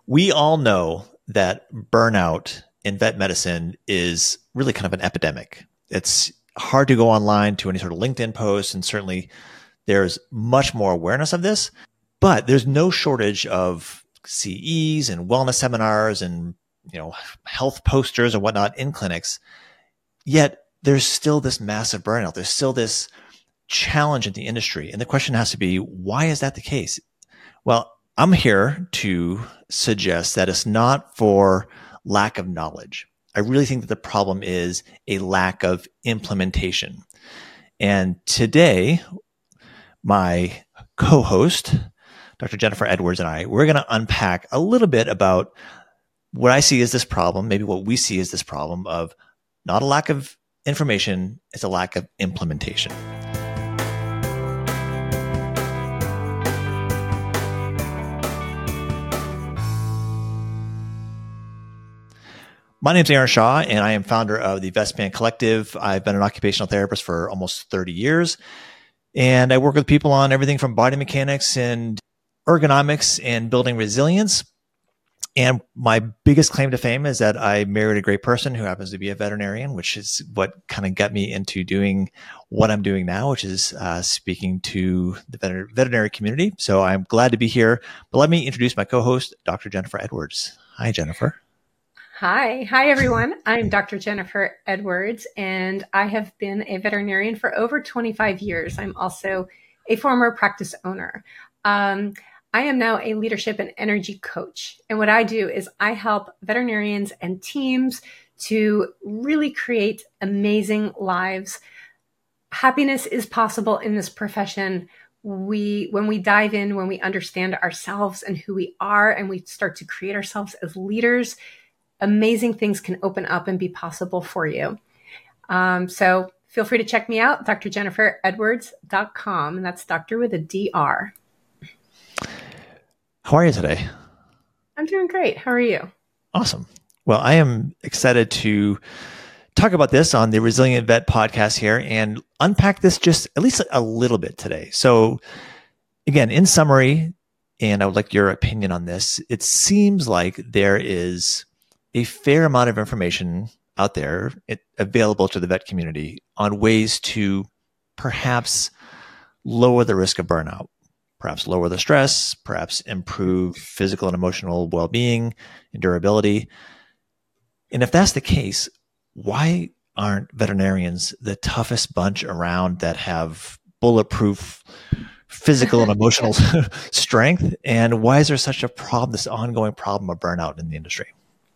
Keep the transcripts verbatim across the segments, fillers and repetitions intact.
We all know that burnout in vet medicine is really kind of an epidemic. It's hard to go online to any sort of LinkedIn posts, and certainly there's much more awareness of this, but there's no shortage of C Es and wellness seminars and, you know, health posters and whatnot in clinics. Yet there's still this massive burnout. There's still this challenge in the industry. And the question has to be, why is that the case? Well, I'm here to suggest that it's not for lack of knowledge. I really think that the problem is a lack of implementation. And today, my co-host, Doctor Jennifer Edwards, and I, we're going to unpack a little bit about what I see as this problem, maybe what we see as this problem of not a lack of information, it's a lack of implementation. My name is Aaron Shaw, and I am founder of the Vetspan Collective. I've been an occupational therapist for almost thirty years, and I work with people on everything from body mechanics and ergonomics and building resilience. And my biggest claim to fame is that I married a great person who happens to be a veterinarian, which is what kind of got me into doing what I'm doing now, which is uh, speaking to the veter- veterinary community. So I'm glad to be here. But let me introduce my co-host, Doctor Jennifer Edwards. Hi, Jennifer. Hi. Hi, everyone. I'm Doctor Jennifer Edwards, and I have been a veterinarian for over twenty-five years. I'm also a former practice owner. Um, I am now a leadership and energy coach. And what I do is I help veterinarians and teams to really create amazing lives. Happiness is possible in this profession. We, when we dive in, when we understand ourselves and who we are, and we start to create ourselves as leaders, amazing things can open up and be possible for you. Um, so feel free to check me out, D R jennifer edwards dot com. And that's doctor with a D R. How are you today? I'm doing great. How are you? Awesome. Well, I am excited to talk about this on the Resilient Vet podcast here and unpack this just at least a little bit today. So again, in summary, and I would like your opinion on this, it seems like there is a fair amount of information out there it, available to the vet community on ways to perhaps lower the risk of burnout, perhaps lower the stress, perhaps improve physical and emotional well-being and durability. And if that's the case, why aren't veterinarians the toughest bunch around that have bulletproof physical and emotional strength? And why is there such a problem, this ongoing problem of burnout in the industry?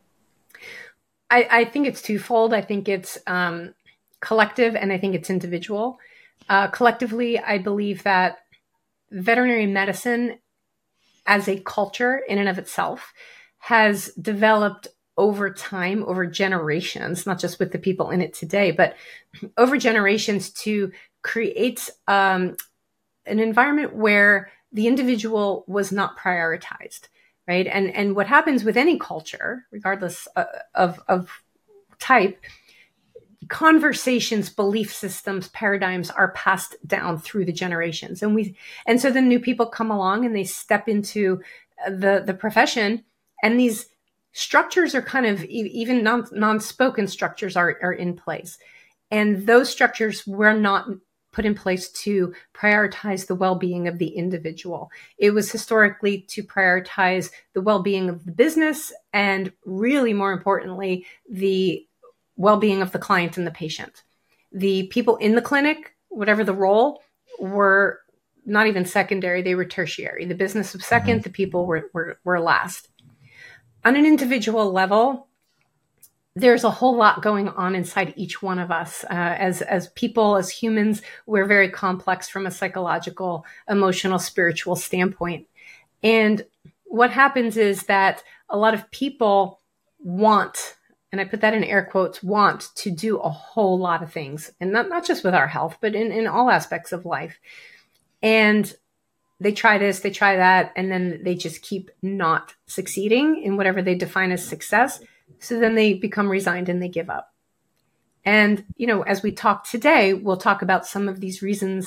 I, I think it's twofold. I think it's um, collective, and I think it's individual. Uh, collectively, I believe that veterinary medicine as a culture in and of itself has developed over time, over generations, not just with the people in it today, but over generations to create um, an environment where the individual was not prioritized. Right. And and what happens with any culture, regardless uh, of, of type, conversations, belief systems, paradigms are passed down through the generations. And we and so then new people come along and they step into the, the profession, and these structures are kind of even non, non-spoken structures are, are in place. And those structures were not put in place to prioritize the well-being of the individual. It was historically to prioritize the well-being of the business and, really more importantly, the well-being of the client and the patient. The people in the clinic, whatever the role, were not even secondary, they were tertiary. The business was second, mm-hmm. the people were, were, were last. On an individual level, there's a whole lot going on inside each one of us. Uh, as, as people, as humans, we're very complex from a psychological, emotional, spiritual standpoint. And what happens is that a lot of people want, and I put that in air quotes, want to do a whole lot of things. And not, not just with our health, but in, in all aspects of life. And they try this, they try that, and then they just keep not succeeding in whatever they define as success. So then they become resigned and they give up. And, you know, as we talk today, we'll talk about some of these reasons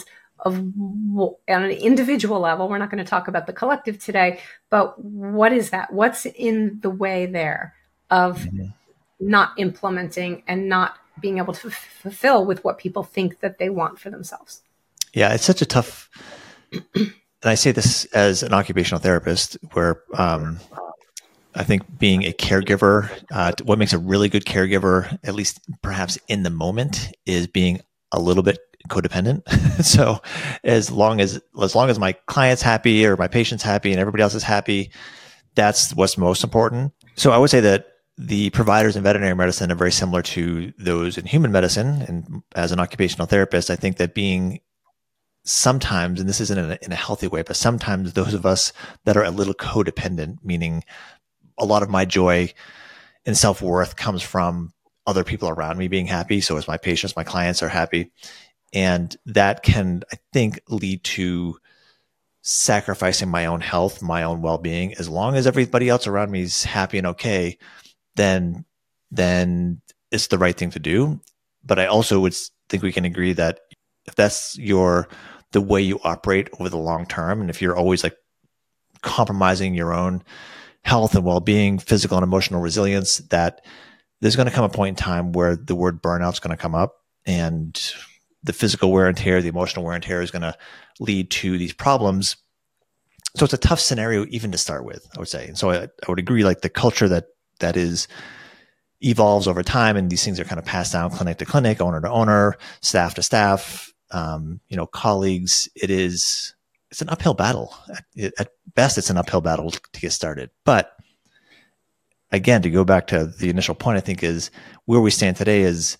of on an individual level. We're not going to talk about the collective today, but what is that? What's in the way there of mm-hmm. not implementing and not being able to f- fulfill with what people think that they want for themselves? Yeah, it's such a tough, and I say this as an occupational therapist, where um, I think being a caregiver, uh, what makes a really good caregiver, at least perhaps in the moment, is being a little bit codependent. So as long as, as long as my client's happy or my patient's happy and everybody else is happy, that's what's most important. So I would say that the providers in veterinary medicine are very similar to those in human medicine. And as an occupational therapist, I think that being sometimes, and this isn't in a, in a healthy way, but sometimes those of us that are a little codependent, meaning a lot of my joy and self-worth comes from other people around me being happy. So as my patients, my clients are happy. And that can, I think, lead to sacrificing my own health, my own well-being. As long as everybody else around me is happy and okay, then, then it's the right thing to do. But I also would think we can agree that if that's your, the way you operate over the long term, and if you're always like compromising your own health and well-being, physical and emotional resilience, that there's going to come a point in time where the word burnout is going to come up, and the physical wear and tear, the emotional wear and tear is going to lead to these problems. So it's a tough scenario even to start with, I would say. And so I, I would agree, like the culture that that is evolves over time, and these things are kind of passed down clinic to clinic, owner to owner, staff to staff, um, you know, colleagues. It is, it's an uphill battle. At, at best, it's an uphill battle to get started. But again, to go back to the initial point, I think is where we stand today is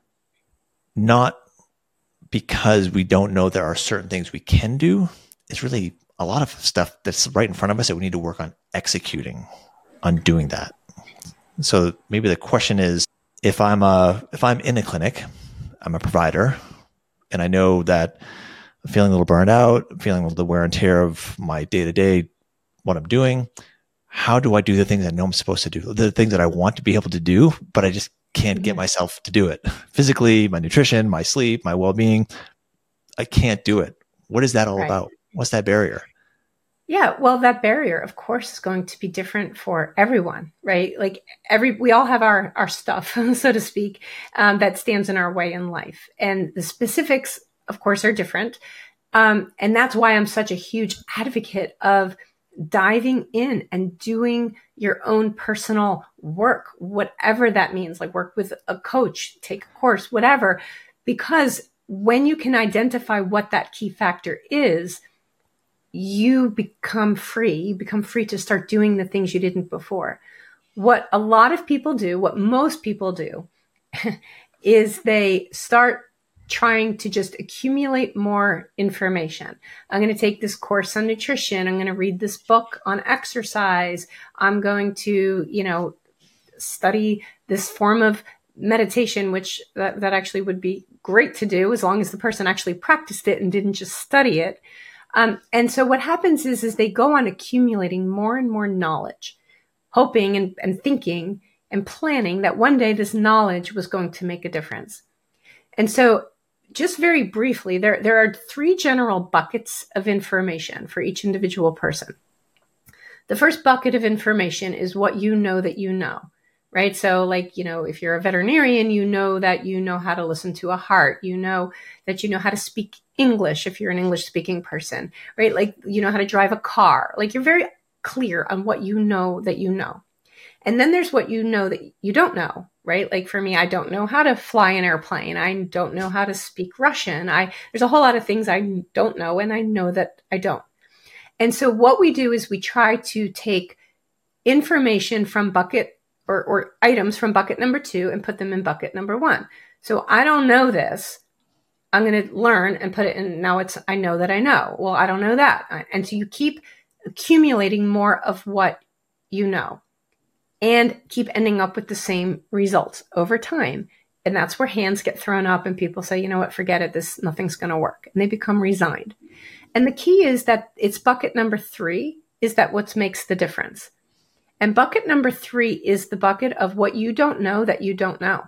not because we don't know there are certain things we can do. It's really a lot of stuff that's right in front of us that we need to work on executing, on doing that. So maybe the question is, if I'm a, if I'm in a clinic, I'm a provider, and I know that I'm feeling a little burned out, I'm feeling the wear and tear of my day-to-day, what I'm doing, how do I do the things I know I'm supposed to do, the things that I want to be able to do, but I just can't get myself to do it physically, my nutrition, my sleep, my well-being. I can't do it. What is that all right. about? What's that barrier? Yeah, well, that barrier, of course, is going to be different for everyone, right? Like every, we all have our, our stuff, so to speak, um, that stands in our way in life. And the specifics, of course, are different. Um, and that's why I'm such a huge advocate of diving in and doing your own personal work, whatever that means, like work with a coach, take a course, whatever, because when you can identify what that key factor is, you become free, you become free to start doing the things you didn't before. What a lot of people do, what most people do, is they start trying to just accumulate more information. I'm going to take this course on nutrition. I'm going to read this book on exercise. I'm going to, you know, study this form of meditation, which that, that actually would be great to do as long as the person actually practiced it and didn't just study it. Um, and so what happens is, is they go on accumulating more and more knowledge, hoping and, and thinking and planning that one day this knowledge was going to make a difference. And so just very briefly, there, there are three general buckets of information for each individual person. The first bucket of information is what you know that you know, right? So like, you know, if you're a veterinarian, you know that you know how to listen to a heart, you know that you know how to speak English if you're an English speaking person, right? Like, you know how to drive a car. Like you're very clear on what you know that you know. And then there's what you know that you don't know, right? Like for me, I don't know how to fly an airplane. I don't know how to speak Russian. I, there's a whole lot of things I don't know, and I know that I don't. And so what we do is we try to take information from bucket or, or items from bucket number two and put them in bucket number one. So I don't know this. I'm going to learn and put it in. Now it's, I know that I know. Well, I don't know that. And so you keep accumulating more of what you know and keep ending up with the same results over time. And that's where hands get thrown up and people say, you know what, forget it. This, nothing's going to work. And they become resigned. And the key is that it's bucket number three is that what makes the difference. And bucket number three is the bucket of what you don't know that you don't know.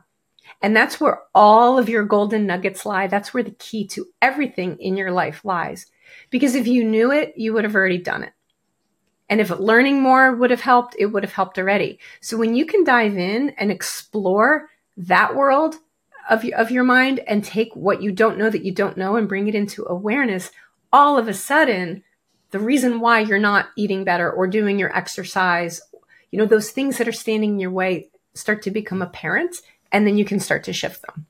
And that's where all of your golden nuggets lie. That's where the key to everything in your life lies. Because if you knew it, you would have already done it. And if learning more would have helped, it would have helped already. So when you can dive in and explore that world of, of your mind and take what you don't know that you don't know and bring it into awareness, all of a sudden, the reason why you're not eating better or doing your exercise, you know, those things that are standing in your way start to become apparent, and then you can start to shift them.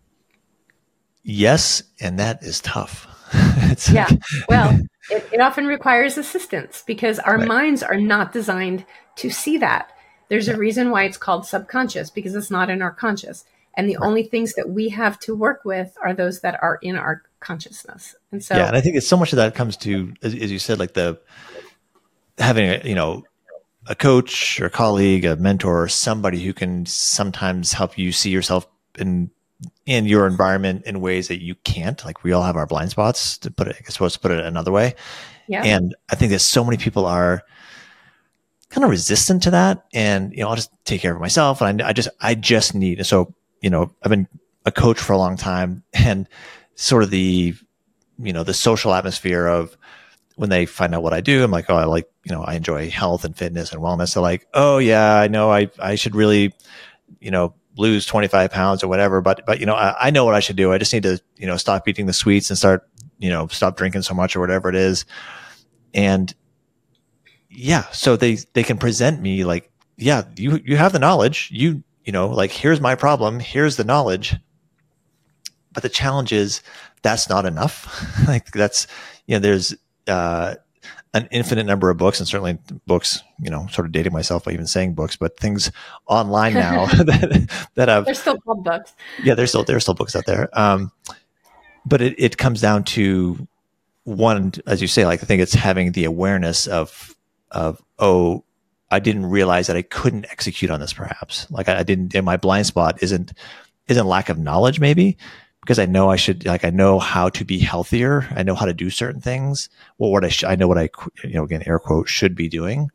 Yes. And that is tough. It's yeah. Like... Well, it, it often requires assistance because our right. minds are not designed to see that. There's yeah. a reason why it's called subconscious, because it's not in our conscious. And the right. only things that we have to work with are those that are in our consciousness. And so, yeah. And I think it's so much of that comes to, as, as you said, like the having a, you know, a coach or colleague, a mentor, somebody who can sometimes help you see yourself in in your environment in ways that you can't. Like we all have our blind spots, to put it, I suppose, to put it another way. Yeah. And I think that so many people are kind of resistant to that. And, you know, I'll just take care of myself. And I, I just, I just need, so, you know, I've been a coach for a long time, and sort of the, you know, the social atmosphere of when they find out what I do, I'm like, oh, I like, you know, I enjoy health and fitness and wellness. They're like, oh yeah, I know I, I should really, you know, lose twenty-five pounds or whatever. But, but, you know, I, I know what I should do. I just need to, you know, stop eating the sweets and start, you know, stop drinking so much or whatever it is. And yeah, so they, they can present me like, yeah, you, you have the knowledge, you, you know, like, here's my problem. Here's the knowledge. But the challenge is that's not enough. Like that's, you know, there's, uh, an infinite number of books, and certainly books, you know, sort of dating myself by even saying books, but things online now that, that have, they're still called books. Yeah, there's still, there's still books out there. Um, but it, it comes down to one, as you say, like, I think it's having the awareness of, of, oh, I didn't realize that I couldn't execute on this perhaps. Like I, I didn't, and my blind spot isn't, isn't lack of knowledge maybe, because I know I should, like, I know how to be healthier. I know how to do certain things. Well, what I, sh- I know what I, you know, again, air quote, should be doing,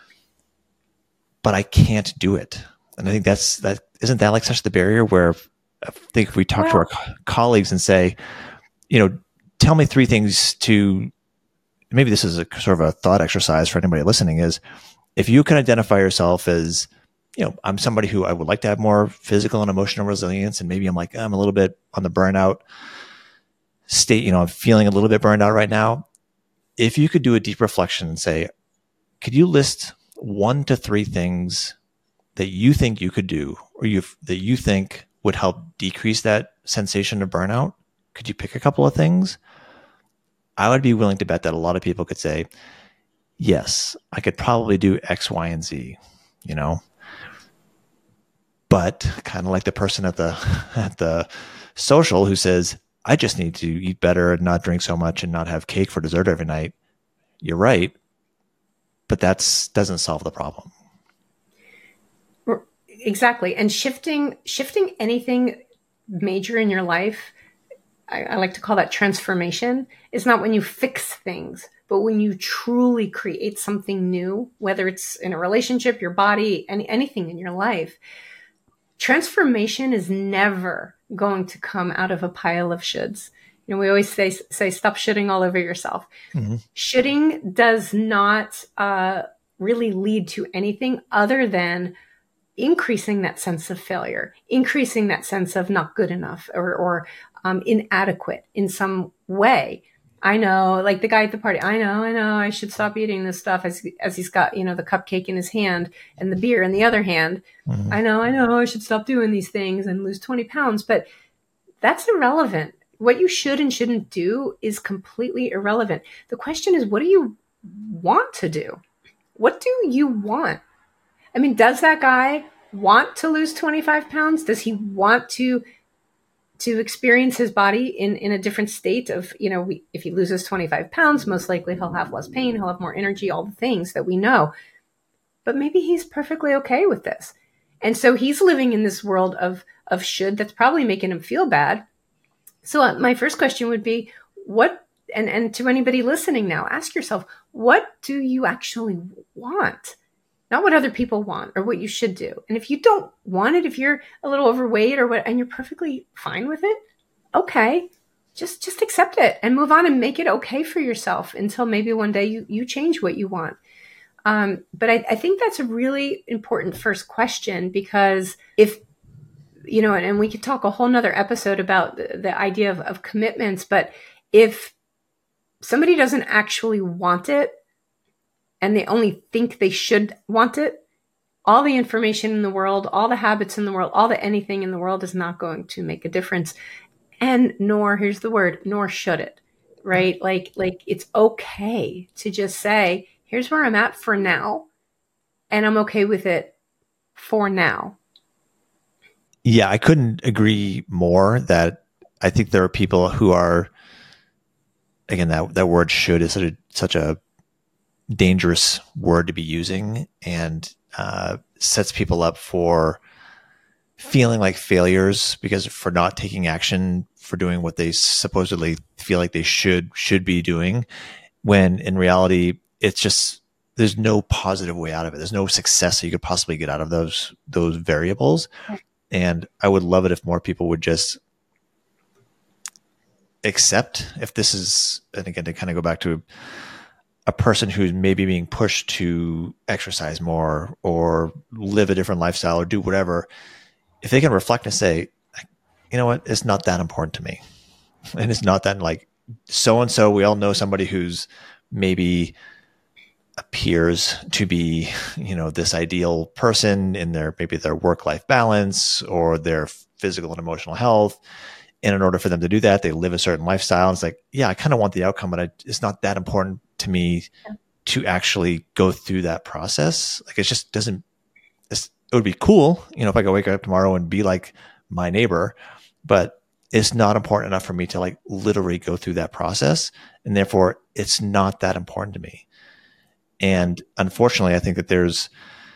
but I can't do it. And I think that's, that, isn't that like such the barrier where I think if we talk well, to our co- colleagues and say, you know, tell me three things to, maybe this is a sort of a thought exercise for anybody listening, is if you can identify yourself as, you know, I'm somebody who I would like to have more physical and emotional resilience. And maybe I'm like, I'm a little bit on the burnout state, you know, I'm feeling a little bit burned out right now. If you could do a deep reflection and say, could you list one to three things that you think you could do, or you that you think would help decrease that sensation of burnout? Could you pick a couple of things? I would be willing to bet that a lot of people could say, yes, I could probably do X, Y, and Z, you know? But kind of like the person at the at the social who says, I just need to eat better and not drink so much and not have cake for dessert every night. You're right. But that doesn't solve the problem. Exactly. And shifting shifting anything major in your life, I, I like to call that transformation, is not when you fix things, but when you truly create something new, whether it's in a relationship, your body, any, anything in your life. Transformation is never going to come out of a pile of shoulds. You know, we always say, say, stop shitting all over yourself. Mm-hmm. Shitting does not uh, really lead to anything other than increasing that sense of failure, increasing that sense of not good enough or, or um, inadequate in some way. I know, like the guy at the party, I know, I know, I should stop eating this stuff as, as he's got, you know, the cupcake in his hand and the beer in the other hand. Mm-hmm. I know, I know, I should stop doing these things and lose twenty pounds, but that's irrelevant. What you should and shouldn't do is completely irrelevant. The question is, what do you want to do? What do you want? I mean, does that guy want to lose twenty-five pounds? Does he want to to experience his body in, in a different state of, you know, we, if he loses twenty-five pounds, most likely he'll have less pain, he'll have more energy, all the things that we know. But maybe he's perfectly okay with this. And so he's living in this world of, of should that's probably making him feel bad. So uh, my first question would be, what, and, and to anybody listening now, ask yourself, what do you actually want? not what other people want or what you should do. And if you don't want it, if you're a little overweight or what, and you're perfectly fine with it, okay, just just accept it and move on and make it okay for yourself until maybe one day you you change what you want. Um, but I, I think that's a really important first question, because if, you know, and, and we could talk a whole nother episode about the, the idea of, of commitments, but if somebody doesn't actually want it and they only think they should want it, all the information in the world, all the habits in the world, all the anything in the world is not going to make a difference. And nor, here's the word, nor should it, right? Like, like it's okay to just say, here's where I'm at for now, and I'm okay with it for now. Yeah, I couldn't agree more that I think there are people who are, again, that, that word should is such a, such a dangerous word to be using, and uh, sets people up for feeling like failures because for not taking action, for doing what they supposedly feel like they should should be doing, when in reality, it's just, there's no positive way out of it. There's no success that you could possibly get out of those those variables. And I would love it if more people would just accept, if this is, and again, to kind of go back to a person who's maybe being pushed to exercise more or live a different lifestyle or do whatever, if they can reflect and say, you know what, it's not that important to me. And it's not that, like, so-and-so, we all know somebody who's maybe appears to be, you know, this ideal person in their, maybe their work-life balance or their physical and emotional health. And in order for them to do that, they live a certain lifestyle. And it's like, yeah, I kind of want the outcome, but I, it's not that important to me to actually go through that process. Like, it just doesn't, it's, it would be cool, you know, if I could wake up tomorrow and be like my neighbor, but it's not important enough for me to like literally go through that process. And therefore it's not that important to me. And unfortunately, I think that there's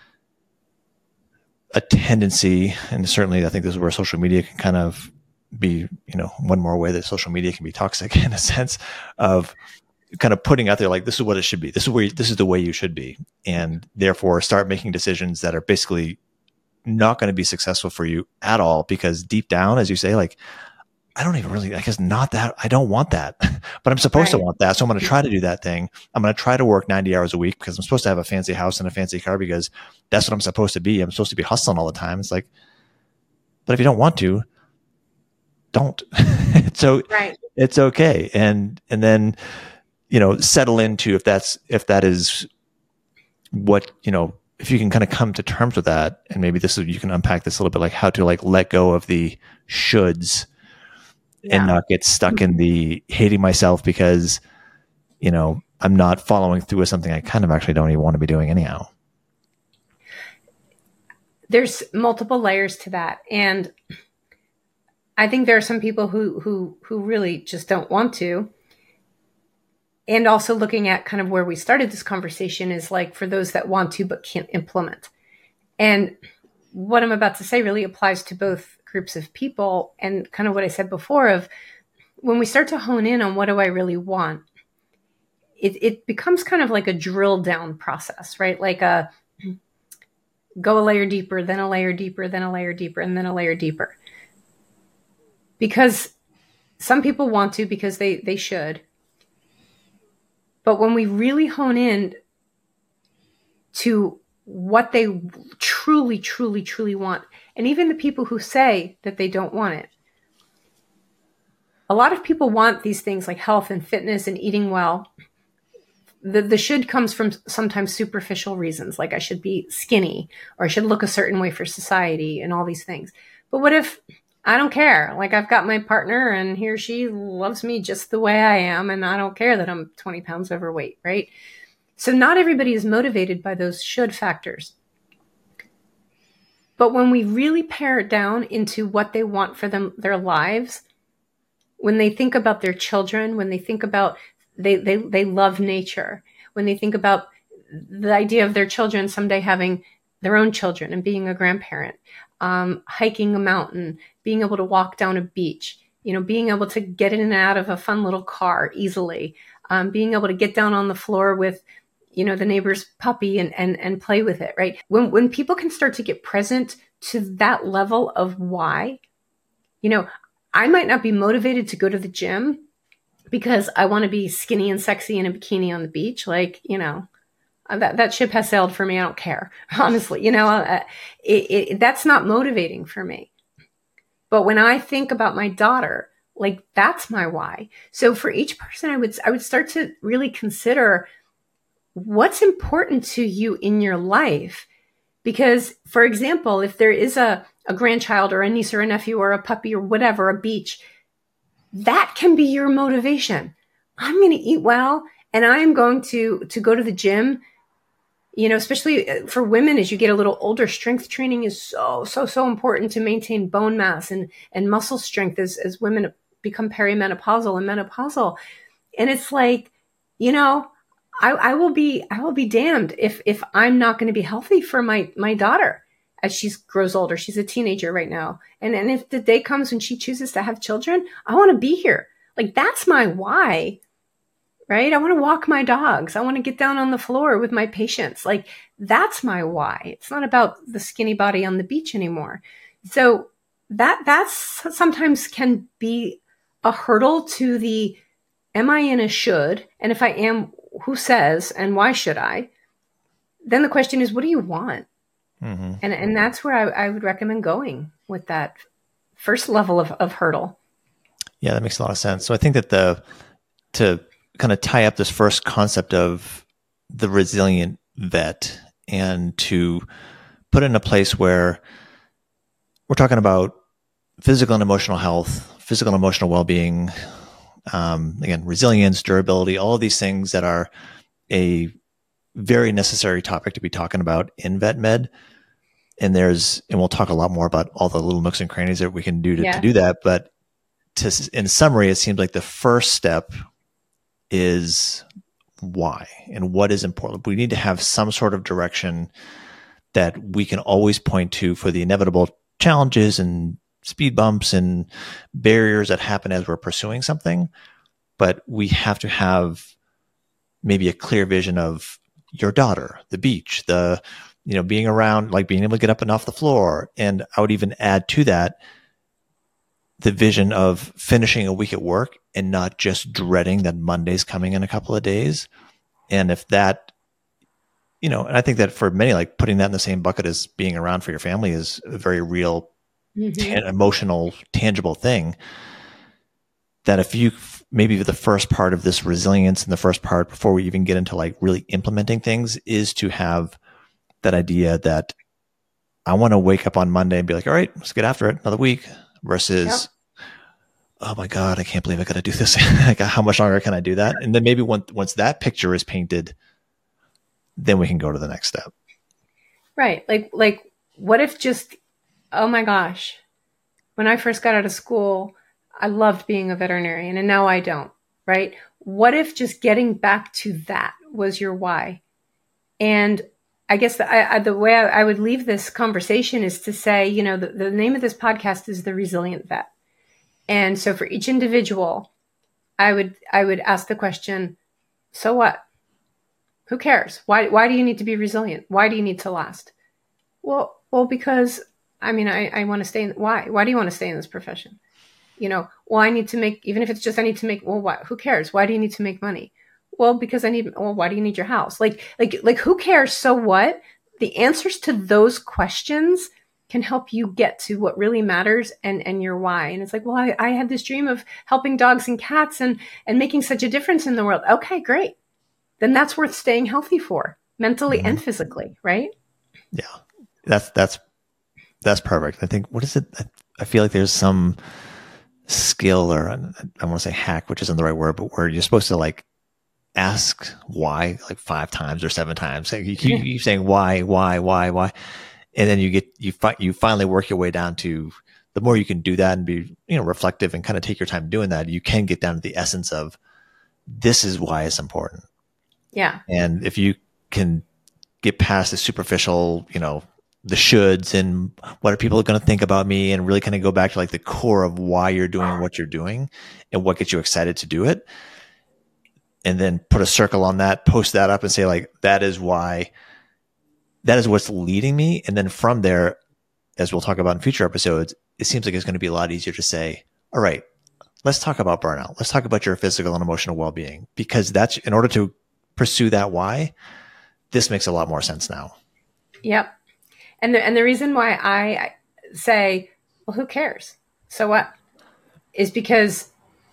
a tendency, and certainly I think this is where social media can kind of be, you know, one more way that social media can be toxic, in a sense of kind of putting out there, like, this is what it should be. This is where, you, this is the way you should be. And therefore start making decisions that are basically not going to be successful for you at all, because deep down, as you say, like, I don't even really, I guess not that, I don't want that, but I'm supposed right. to want that. So I'm going to try to do that thing. I'm going to try to work ninety hours a week because I'm supposed to have a fancy house and a fancy car because that's what I'm supposed to be. I'm supposed to be hustling all the time. It's like, but if you don't want to, don't. So right. It's okay. And, and then, you know, settle into, if that's, if that is what, you know, if you can kind of come to terms with that, and maybe this is, you can unpack this a little bit, like how to like let go of the shoulds. Yeah. And not get stuck in the hating myself because, you know, I'm not following through with something I kind of actually don't even want to be doing anyhow. There's multiple layers to that. And I think there are some people who, who, who really just don't want to. And also looking at kind of where we started this conversation is like for those that want to but can't implement. And what I'm about to say really applies to both groups of people, and kind of what I said before of when we start to hone in on what do I really want, it, it becomes kind of like a drill down process, right? Like a go a layer deeper, then a layer deeper, then a layer deeper, and then a layer deeper. Because some people want to because they, they should. But when we really hone in to what they truly, truly, truly want, and even the people who say that they don't want it, a lot of people want these things like health and fitness and eating well. The, the should comes from sometimes superficial reasons, like I should be skinny or I should look a certain way for society and all these things. But what if I don't care? Like, I've got my partner and he or she loves me just the way I am, and I don't care that I'm twenty pounds overweight, right? So not everybody is motivated by those should factors. But when we really pare it down into what they want for them, their lives, when they think about their children, when they think about they, they, they love nature, when they think about the idea of their children someday having their own children and being a grandparent, um, hiking a mountain, being able to walk down a beach, you know, being able to get in and out of a fun little car easily, um, being able to get down on the floor with, you know, the neighbor's puppy and, and, and play with it, right? When, when people can start to get present to that level of why, you know, I might not be motivated to go to the gym because I want to be skinny and sexy in a bikini on the beach. Like, you know, that, that ship has sailed for me. I don't care, honestly, you know, uh, it, it, that's not motivating for me. But when I think about my daughter, like that's my why. So for each person, I would, I would start to really consider what's important to you in your life. Because, for example, if there is a, a grandchild or a niece or a nephew or a puppy or whatever, a beach, that can be your motivation. I'm going to eat well and I'm going to, to go to the gym. You know, especially for women, as you get a little older, strength training is so, so, so important to maintain bone mass and, and muscle strength as, as women become perimenopausal and menopausal. And it's like, you know, I, I will be, I will be damned if, if I'm not going to be healthy for my, my daughter as she grows older. She's a teenager right now. And, and if the day comes when she chooses to have children, I want to be here. Like, that's my why, right? I want to walk my dogs. I want to get down on the floor with my patients. Like, that's my why. It's not about the skinny body on the beach anymore. So that, that's sometimes can be a hurdle to the, am I in a should? And if I am, who says, and why should I? Then the question is, what do you want? Mm-hmm. And and that's where I, I would recommend going with that first level of, of hurdle. Yeah, that makes a lot of sense. So I think that the, to kind of tie up this first concept of the resilient vet and to put it in a place where we're talking about physical and emotional health, physical and emotional well-being, Um, again, resilience, durability, all of these things that are a very necessary topic to be talking about in vet med. And there's, and we'll talk a lot more about all the little nooks and crannies that we can do to, yeah. to do that. But to, in summary, it seems like the first step is why and what is important. We need to have some sort of direction that we can always point to for the inevitable challenges and speed bumps and barriers that happen as we're pursuing something. But we have to have maybe a clear vision of your daughter, the beach, the, you know, being around, like being able to get up and off the floor. And I would even add to that the vision of finishing a week at work and not just dreading that Monday's coming in a couple of days. And if that, you know, and I think that for many, like putting that in the same bucket as being around for your family is a very real Mm-hmm. Tan- emotional, tangible thing. That if you maybe the first part of this resilience and the first part before we even get into like really implementing things is to have that idea that I want to wake up on Monday and be like, all right, let's get after it, another week, versus, yep. oh my God, I can't believe I got to do this. Like, how much longer can I do that? And then maybe once once that picture is painted, then we can go to the next step. Right. Like like what if just oh my gosh, when I first got out of school, I loved being a veterinarian and now I don't, right? What if just getting back to that was your why? And I guess the, I, I, the way I, I would leave this conversation is to say, you know, the, the name of this podcast is The Resilient Vet. And so for each individual, I would, I would ask the question, so what? Who cares? Why, why do you need to be resilient? Why do you need to last? Well, well, because I mean, I, I want to stay in, why? Why do you want to stay in this profession? You know, well, I need to make, even if it's just, I need to make, well, why, who cares? Why do you need to make money? Well, because I need, well, why do you need your house? Like, like, like, who cares? So what? The answers to those questions can help you get to what really matters and, and your why. And it's like, well, I, I had this dream of helping dogs and cats and, and making such a difference in the world. Okay, great. Then that's worth staying healthy for, mentally mm-hmm. and physically, right? Yeah, that's, that's, That's perfect. I think, what is it? I feel like there's some skill or I want to say hack, which isn't the right word, but where you're supposed to like ask why like five times or seven times. You keep, you keep saying why, why, why, why. And then you get, you fi- you finally work your way down to the more you can do that and be, you know, reflective and kind of take your time doing that, you can get down to the essence of this is why it's important. Yeah. And if you can get past the superficial, you know, the shoulds and what are people going to think about me, and really kind of go back to like the core of why you're doing what you're doing and what gets you excited to do it, and then put a circle on that, post that up and say like, that is why, that is what's leading me. And then from there, as we'll talk about in future episodes, it seems like it's going to be a lot easier to say, all right, let's talk about burnout. Let's talk about your physical and emotional well-being, because that's in order to pursue that why, this makes a lot more sense now. Yep. And the, and the reason why I say, well, who cares? So what? Is because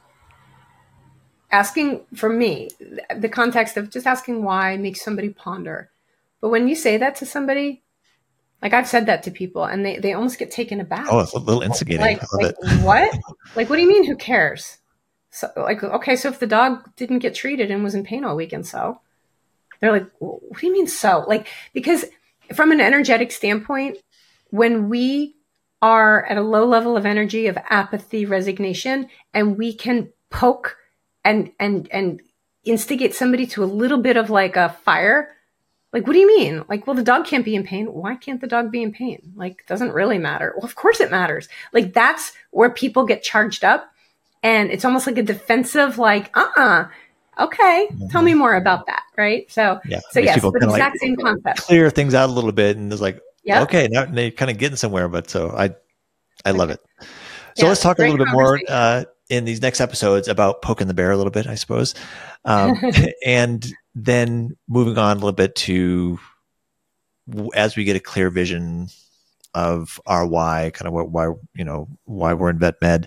asking, for me, the context of just asking why makes somebody ponder. But when you say that to somebody, like I've said that to people and they, they almost get taken aback. Oh, it's a little instigating. Like, I love like it. What? Like, what do you mean, who cares? So, like, okay, so if the dog didn't get treated and was in pain all weekend, so they're like, what do you mean so? Like, because from an energetic standpoint, when we are at a low level of energy of apathy, resignation, and we can poke and and and instigate somebody to a little bit of like a fire. Like, what do you mean? Like, well, the dog can't be in pain. Why can't the dog be in pain? Like, doesn't really matter. Well, of course it matters. Like, that's where people get charged up. And it's almost like a defensive, like, uh-uh, okay, mm-hmm. Tell me more about that, right? So, yeah. so yes, the exact like same concept. Clear things out a little bit, and it's like, yep. okay, now they're kind of getting somewhere, but so I I love it. So yeah, let's talk a little bit more uh, in these next episodes about poking the bear a little bit, I suppose. Um, and then moving on a little bit to, as we get a clear vision of our why, kind of what, why, you know, why we're in vet med.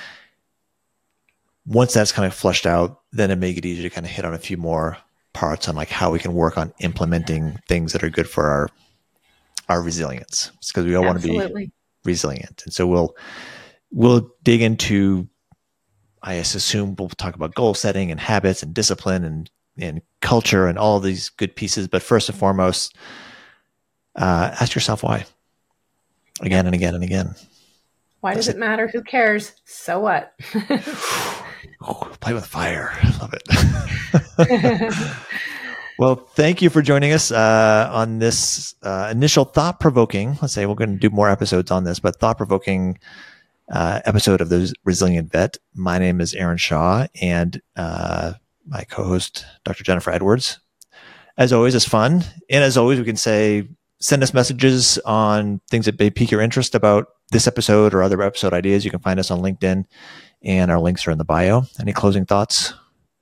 Once that's kind of flushed out, then it make it easier to kind of hit on a few more parts on like how we can work on implementing things that are good for our, our resilience, because we all Absolutely. want to be resilient. And so we'll, we'll dig into, I assume we'll talk about goal setting and habits and discipline and, and culture and all of these good pieces. But first and foremost, uh, ask yourself why, again and again and again. Why does it matter? Who cares? So what? Oh, play with fire. I love it. Well, thank you for joining us uh, on this uh, initial thought-provoking, let's say we're going to do more episodes on this, but thought-provoking uh, episode of The Resilient Vet. My name is Aaron Shaw, and uh, my co-host, Doctor Jennifer Edwards. As always, it's fun. And as always, we can say, send us messages on things that may pique your interest about this episode or other episode ideas. You can find us on LinkedIn, and our links are in the bio. Any closing thoughts?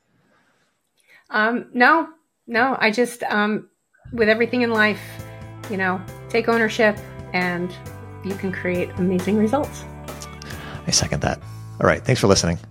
Um, no, no. I just, um, with everything in life, you know, take ownership and you can create amazing results. I second that. All right. Thanks for listening.